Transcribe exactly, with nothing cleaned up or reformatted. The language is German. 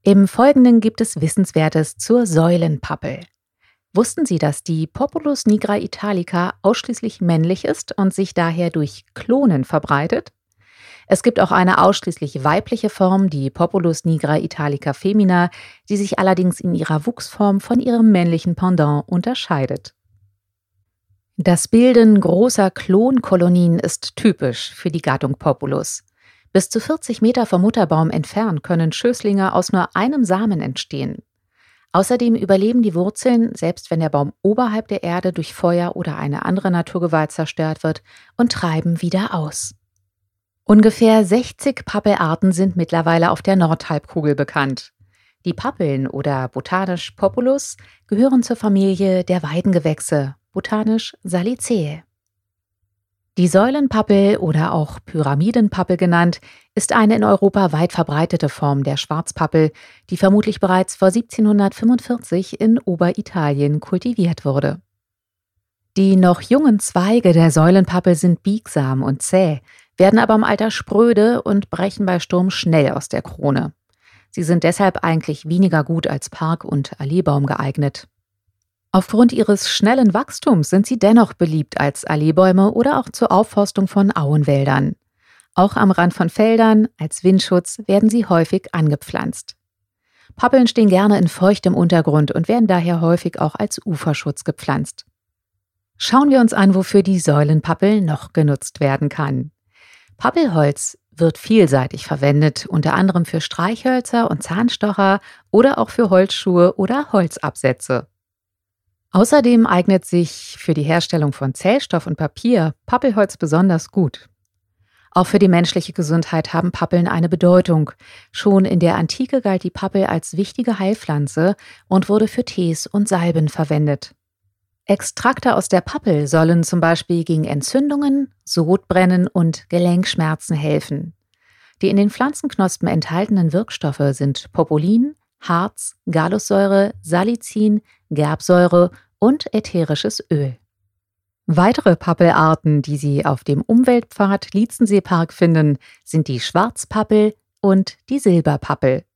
Im Folgenden gibt es Wissenswertes zur Säulenpappel. Wussten Sie, dass die Populus nigra italica ausschließlich männlich ist und sich daher durch Klonen verbreitet? Es gibt auch eine ausschließlich weibliche Form, die Populus nigra italica femina, die sich allerdings in ihrer Wuchsform von ihrem männlichen Pendant unterscheidet. Das Bilden großer Klonkolonien ist typisch für die Gattung Populus. Bis zu vierzig Meter vom Mutterbaum entfernt können Schößlinge aus nur einem Samen entstehen. Außerdem überleben die Wurzeln, selbst wenn der Baum oberhalb der Erde durch Feuer oder eine andere Naturgewalt zerstört wird, und treiben wieder aus. Ungefähr sechzig Pappelarten sind mittlerweile auf der Nordhalbkugel bekannt. Die Pappeln oder botanisch Populus gehören zur Familie der Weidengewächse, botanisch Salicaceae. Die Säulenpappel oder auch Pyramidenpappel genannt, ist eine in Europa weit verbreitete Form der Schwarzpappel, die vermutlich bereits vor siebzehnhundertfünfundvierzig in Oberitalien kultiviert wurde. Die noch jungen Zweige der Säulenpappel sind biegsam und zäh, werden aber im Alter spröde und brechen bei Sturm schnell aus der Krone. Sie sind deshalb eigentlich weniger gut als Park- und Alleebaum geeignet. Aufgrund ihres schnellen Wachstums sind sie dennoch beliebt als Alleebäume oder auch zur Aufforstung von Auenwäldern. Auch am Rand von Feldern, als Windschutz, werden sie häufig angepflanzt. Pappeln stehen gerne in feuchtem Untergrund und werden daher häufig auch als Uferschutz gepflanzt. Schauen wir uns an, wofür die Säulenpappel noch genutzt werden kann. Pappelholz wird vielseitig verwendet, unter anderem für Streichhölzer und Zahnstocher oder auch für Holzschuhe oder Holzabsätze. Außerdem eignet sich für die Herstellung von Zellstoff und Papier Pappelholz besonders gut. Auch für die menschliche Gesundheit haben Pappeln eine Bedeutung. Schon in der Antike galt die Pappel als wichtige Heilpflanze und wurde für Tees und Salben verwendet. Extrakte aus der Pappel sollen zum Beispiel gegen Entzündungen, Sodbrennen und Gelenkschmerzen helfen. Die in den Pflanzenknospen enthaltenen Wirkstoffe sind Populin, Harz, Galussäure, Salicin, Gerbsäure und ätherisches Öl. Weitere Pappelarten, die Sie auf dem Umweltpfad Lietzenseepark finden, sind die Schwarzpappel und die Silberpappel.